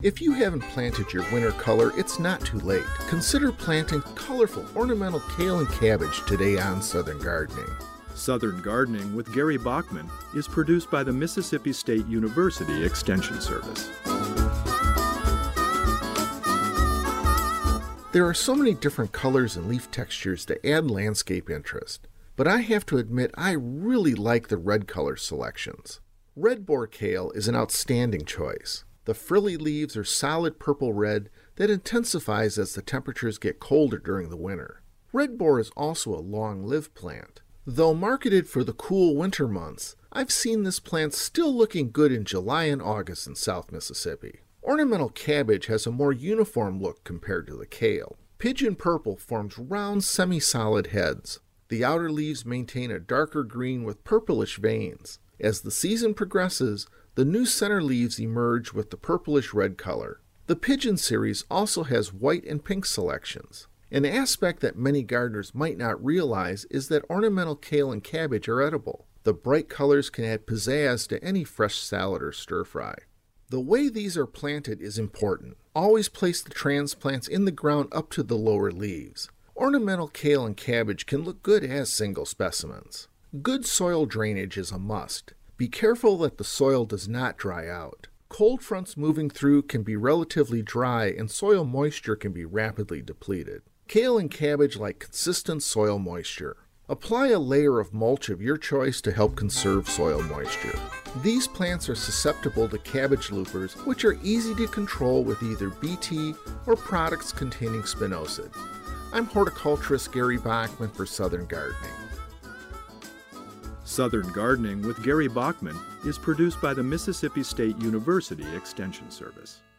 If you haven't planted your winter color, it's not too late. Consider planting colorful ornamental kale and cabbage today on Southern Gardening. Southern Gardening with Gary Bachman is produced by the Mississippi State University Extension Service. There are so many different colors and leaf textures to add landscape interest, but I have to admit I really like the red color selections. Red boar kale is an outstanding choice. The frilly leaves are solid purple-red that intensifies as the temperatures get colder during the winter. Red boar is also a long-lived plant. Though marketed for the cool winter months, I've seen this plant still looking good in July and August in South Mississippi. Ornamental cabbage has a more uniform look compared to the kale. Pigeon purple forms round, semi-solid heads. The outer leaves maintain a darker green with purplish veins. As the season progresses, the new center leaves emerge with the purplish red color. The pigeon series also has white and pink selections. An aspect that many gardeners might not realize is that ornamental kale and cabbage are edible. The bright colors can add pizzazz to any fresh salad or stir-fry. The way these are planted is important. Always place the transplants in the ground up to the lower leaves. Ornamental kale and cabbage can look good as single specimens. Good soil drainage is a must. Be careful that the soil does not dry out. Cold fronts moving through can be relatively dry and soil moisture can be rapidly depleted. Kale and cabbage like consistent soil moisture. Apply a layer of mulch of your choice to help conserve soil moisture. These plants are susceptible to cabbage loopers, which are easy to control with either BT or products containing spinosad. I'm horticulturist Gary Bachman for Southern Gardening. Southern Gardening with Gary Bachman is produced by the Mississippi State University Extension Service.